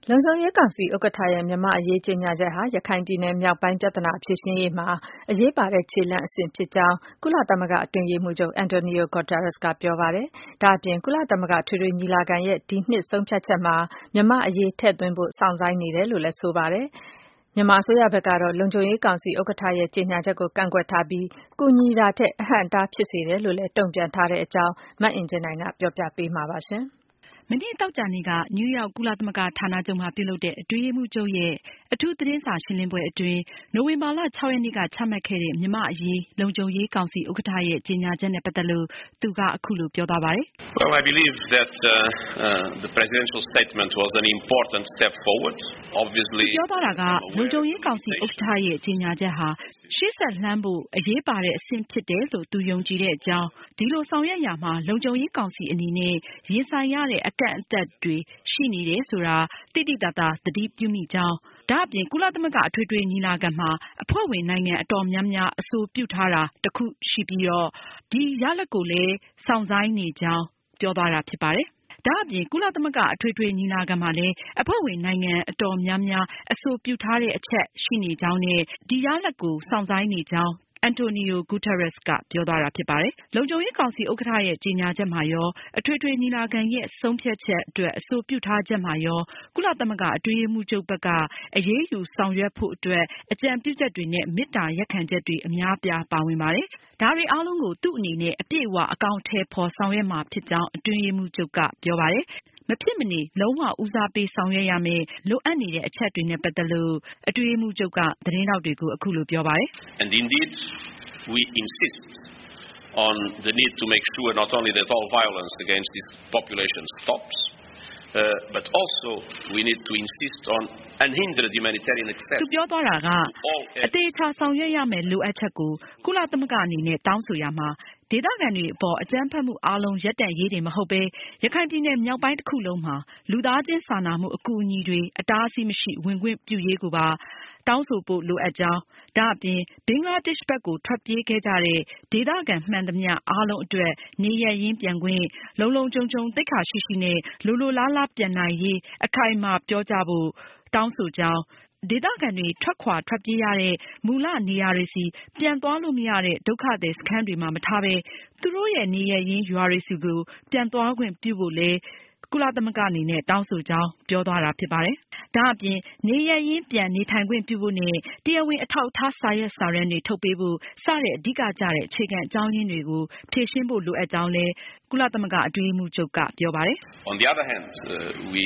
လုံခြုံရေးကောင်စီဥက္ကဋ္ဌရဲ့မြန်မာ့အရေးကြေညာချက်ဟာရခိုင်ပြည်နယ်မြောက်ပိုင်းပြဿနာဖြေရှင်းရေးမှာအရေးပါတဲ့ခြေလှမ်းအဆင့်ဖြစ်ကြောင်းကုလသမဂ္ဂအတွင်းရေးမှူးချုပ် Antonio Guterres ကပြောပါတယ်။ဒါ့အပြင်ကုလသမဂ္ဂထွေထွေညီလာခံရဲ့ဒီနှစ်ဆုံးဖြတ်ချက်မှာမြန်မာ့အရေးထည့်သွင်းဖို့စောင့်ဆိုင်းနေတယ်လို့လည်းဆိုပါတယ်။မြန်မာအစိုးရဘက်ကတော့လုံခြုံရေးကောင်စီဥက္ကဋ္ဌရဲ့ကြေညာချက်ကိုကန့်ကွက်ထားပြီးကူညီတာထက်အဟန့်အတားဖြစ်စေတယ်လို့လည်းတုံ့ပြန်ထားတဲ့အကြောင်းမအင်ကြင်းနိုင်ကပြောပြပေးမှာပါရှင်။မနေ့သောကြာနေ့ကနယူးယောက်ကုလသမဂ္ဂဌာနချုပ်မှာပြုလုပ်တဲ့အတွင်းရေးမှူးချုပ်ရဲ့အထူးသတင်းစာရှင်းလင်းပွဲအတွင်းနိုဝင်ဘာလ 6 ရက်နေ့ကချမှတ်ခဲ့တဲ့မြန်မာ့အရေးလုံခြုံရေးကောင်စီဥက္ကဋ္ဌရဲ့ကြေညာချက်နဲ့ပတ်သက်လို့သူကအခုလိုပြောသွားပါတယ်။ Well, I believe that the presidential statement was an important step forward. Obviously, ပြောသွားတာကလုံခြုံရေးကောင်စီဥက္ကဋ္ဌရဲ့ကြေညာချက်ဟာရှေ့ဆက်လှမ်းဖို့အရေးပါတဲ့အဆင့်ဖြစ်တယ်လို့သူယုံကြည်တဲ့အကြောင်းဒီလိုဆောင်ရွက်ရာမှာလုံခြုံရေးကောင်စီအနေနဲ့ရင်ဆိုင်ရတဲ့အကန့်အသတ်တွေရှိနေတယ်ဆိုတာတိတိတသားသတိပြုမိကြောင်းဒါအပြင်ကုလသမဂ္ဂအထွေထွေညီလာခံမှာအဖွဲ့ဝင်နိုင်ငံအတော်များများအဆိုပြုထားတာတစ်ခုရှိပြီးတော့ဒီရလဒ်ကိုလည်းစောင့်ဆိုင်းနေကြောင်းပြောသွားတာဖြစ်ပါတယ်။ဒါအပြင်ကုလသမဂ္ဂအထွေထွေညီလာခံမှာလည်းအဖွဲ့ဝင်နိုင်ငံအတော်များများအဆိုပြုထားတဲ့အချက်ရှိနေကြောင်းနဲ့ဒီရလဒ်ကိုစောင့်ဆိုင်းနေကြောင်းAntonio Guterres ကပြောသွားတာဖြစ်ပါတယ်။လုံခြုံရေးကောင်စီဥက္ကဋ္ဌရဲ့ကြေညာချက်မှာရောအထွေထွေညီလာခံရဲ့ဆုံးဖြတ်ချက်အတွက်အဆိုပြုထားချက်မှာရောကုလသမဂ္ဂအတွင်းရေးမှူးချုပ်ဘက်ကအရေးယူဆောင်ရွက်ဖို့အတွက်အကြံပြုချက်တွေနဲ့မေတ္တာရပ်ခံချက်တွေအများအပြားပါဝင်ပါတယ်။ဒါတွေအားလုံးကိုသူ့အနေနဲ့အပြည့်အဝအကောင်အထည်ဖော်ဆောင်ရွက်မှာဖြစ်ကြောင်းအတွင်းရေးမှူးချုပ်ကပြောပါတယ်။မဖြစ်မနေလုံးဝဦးစားပေးဆောင်ရွက်ရမယ်လိုအပ်နေတဲ့အချက်တွေနဲ့ပတ်သက်လို့အတွင်းရေးမှူးချုပ်ကသတင်းထောက်တွေကိုအခုလိုပြောပါတယ်။ And indeed, we insist on the need to make sure not only that all violence against this population stops, but also we need to insist on unhindered humanitarian access. သူပြောသွားတာကအသေးချာဆောင်ရွက်ရမယ်လိုအပ်ချက်ကိုကုလသမဂ္ဂအနေနဲ့တောင်းဆိုရမှာဒေသခံတွေအပေါ်အကြမ်းဖက်မှုအားလုံးရပ်တန့်ရေးတွေမဟုတ်ဘဲရခိုင်ပြည်နယ်မြောက်ပိုင်းတစ်ခုလုံးမှာလူသားချင်းစာနာမှုအကူအညီတွေအတားအဆီးမရှိဝင်ခွင့်ပြုရေးကိုပါတောင်းဆိုဖို့လိုအပ်ကြောင်းဒါအပြင်ဘင်္ဂလားဒေ့ရှ်ဘက်ကိုထွက်ပြေးခဲ့ကြတဲ့ဒေသခံမှန်သမျှအားလုံးအတွက်နေရပ်ရင်းပြန်ခွင့်လုံလုံခြုံခြုံသိက္ခာရှိရှိနဲ့လိုလိုလားလားပြန်နိုင်ရေးအခိုင်အမာပြောကြဖို့တောင်းဆိုကြောင်းဒေသခံတွေထွက်ပြေးရတဲ့မူလနေရာတွေစီပြန်သွားလို့မရတဲ့ဒုက္ခသည်စခန်းတွေမှာမထားဘဲသူတို့ရဲ့နေရပ်ရင်းရွာတွေစီကိုပြန်သွားခွင့်ပြုဖို့လည်းကုလသမဂ္ဂအနေနဲ့တောင်းဆိုကြောင်းပြောသွားတာဖြစ်ပါတယ်။ဒါအပြင်နေရပ်ရင်းပြန်နေထိုင်ခွင့်ပြုဖို့နဲ့တရားဝင်အထောက်အထားစာရွက်စာတမ်းတွေထုတ်ပေးဖို့စတဲ့အဓိကကျတဲ့အခြေခံအကြောင်းရင်းတွေကိုဖြေရှင်းဖို့လိုအပ်ကြောင်းလည်းကုလသမဂ္ဂအတွင်းရေးမှူးချုပ်ကပြောပါတယ်။ On the other hand, we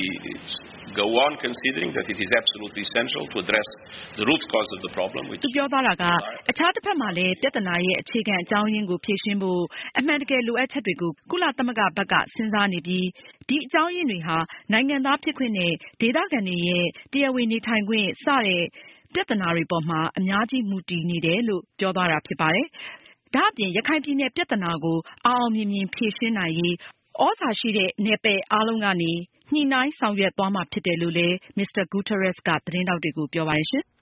go on considering that it is absolutely essential to address the root cause of the problem. သူပြောသွားတာကအခြားတစ်ဖက်မှာလည်းပြဿနာရဲ့အခြေခံအကြောင်းရင်းကိုဖြေရှင်းဖို့အမှန်တကယ်လိုအပ်ချက်တွေကိုကုလသမဂ္ဂဘက်ကစဉ်းစားနေပြီးဒီအကြောင်းရင်းတွေဟာနိုင်ငံသားဖြစ်ခွင့်နဲ့ဒေသခံတွေရဲ့တရားဝင်နေထိုင်ခွင့်စတဲ့ပြဿနာတွေပေါ်မှာအများကြီးမူတည်နေတယ်လို့ပြောသွားတာဖြစ်ပါတယ်။ဒါအပြင်ရခိုင်ပြည်နယ်ပြဿနာကိုအောင်အောင်မြင်မြင်ဖြေရှင်းနိုင်ရေးသြဇာရှိတဲ့နယ်ပယ်အားလုံးကနေညှိနှိုင်းဆောင်ရွက်သွားမှာဖြစ်တယ်လို့လည်း Mr. Guterres ကသတင်းထောက်တွေကိုပြောပါတယ်ရှင်။